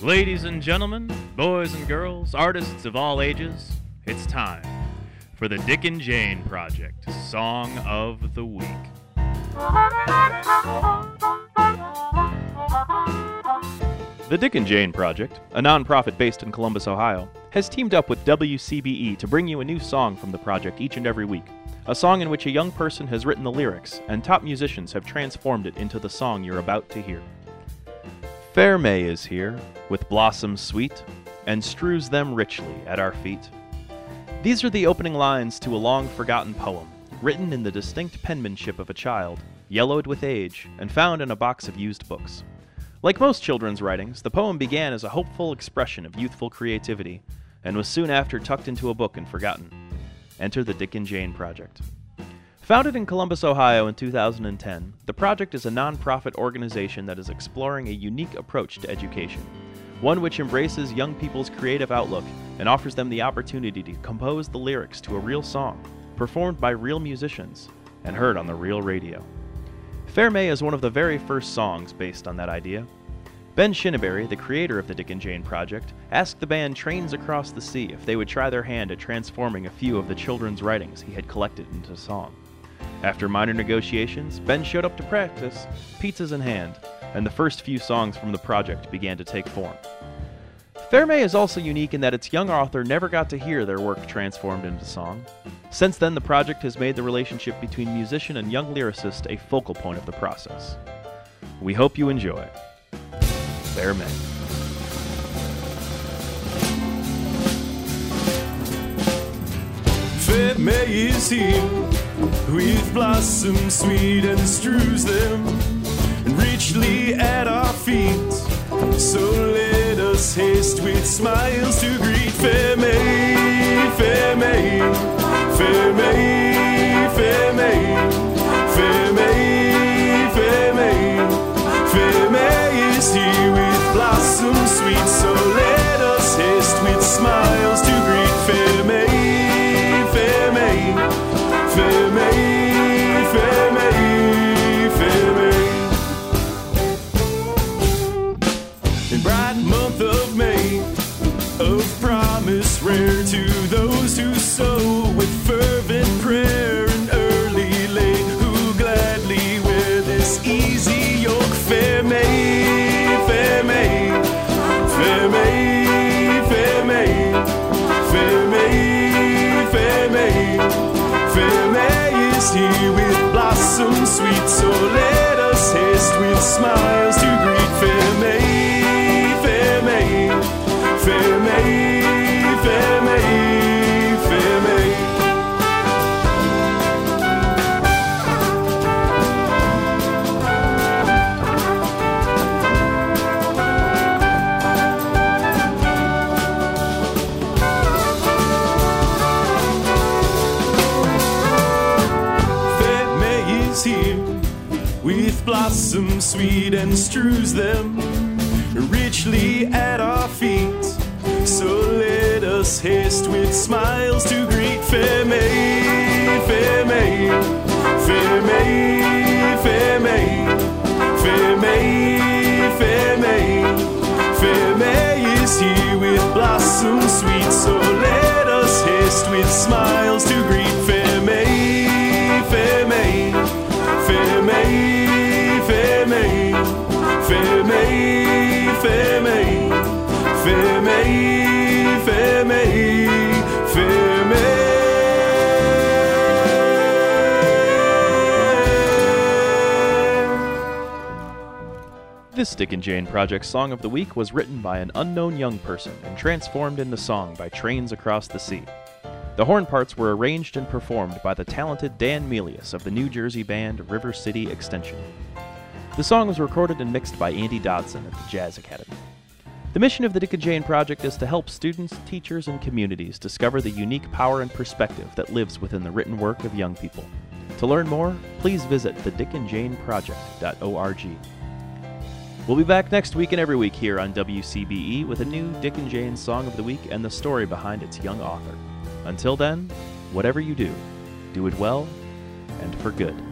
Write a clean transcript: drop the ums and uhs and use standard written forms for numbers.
Ladies and gentlemen, boys and girls, artists of all ages, it's time for the Dick and Jane Project Song of the Week. The Dick and Jane Project, a nonprofit based in Columbus, Ohio, has teamed up with WCBE to bring you a new song from the project each and every week. A song in which a young person has written the lyrics, and top musicians have transformed it into the song you're about to hear. Fair May is here, with blossoms sweet, and strews them richly at our feet. These are the opening lines to a long-forgotten poem, written in the distinct penmanship of a child, yellowed with age, and found in a box of used books. Like most children's writings, the poem began as a hopeful expression of youthful creativity, and was soon after tucked into a book and forgotten. Enter the Dick and Jane Project. Founded in Columbus, Ohio in 2010, the project is a nonprofit organization that is exploring a unique approach to education, one which embraces young people's creative outlook and offers them the opportunity to compose the lyrics to a real song, performed by real musicians, and heard on the real radio. Fair May is one of the very first songs based on that idea. Ben Shinneberry, the creator of the Dick and Jane Project, asked the band Trains Across the Sea if they would try their hand at transforming a few of the children's writings he had collected into song. After minor negotiations, Ben showed up to practice, pizzas in hand, and the first few songs from the project began to take form. Fair May is also unique in that its young author never got to hear their work transformed into song. Since then, the project has made the relationship between musician and young lyricist a focal point of the process. We hope you enjoy. Fair May. Fair May is here, with blossoms sweet and strews them richly at our feet. So let us haste with smiles to greet Fair May, Fair May, Fair May, Fair May, Fair May, Fair May. Fair May is here with blossoms sweet, so let us haste with smiles to greet Fair May, Fair May, Fair May, Fair May, Fair May. In bright month of May, of promise rare to those who sow with fervent prayer and early late, who gladly wear this easy yoke. Fair May, Fair May, Fair May, Fair May, Fair May, Fair May. Fair May is here with blossoms sweet, so let us haste with smiles to greet Fair May, Fair May, Fair May, Fair May, Fair May. Fair May is here, with blossoms sweet and strews them richly at our feet. So let us haste with smiles to greet Fair May, Fair May, Fair May, Fair May, Fair May, Fair May. Fair May is here with blossoms sweet, so let us haste with smiles to greet Fair May, Fair May, Fair May, Fair May, Fair May, Fair May, Fair May, Fair May, Fair May. This Dick and Jane Project Song of the Week was written by an unknown young person and transformed into song by Trains Across the Sea. The horn parts were arranged and performed by the talented Dan Melius of the New Jersey band River City Extension. The song was recorded and mixed by Andy Dodson at the Jazz Academy. The mission of the Dick and Jane Project is to help students, teachers, and communities discover the unique power and perspective that lives within the written work of young people. To learn more, please visit thedickandjaneproject.org. We'll be back next week and every week here on WCBE with a new Dick and Jane Song of the Week and the story behind its young author. Until then, whatever you do, do it well and for good.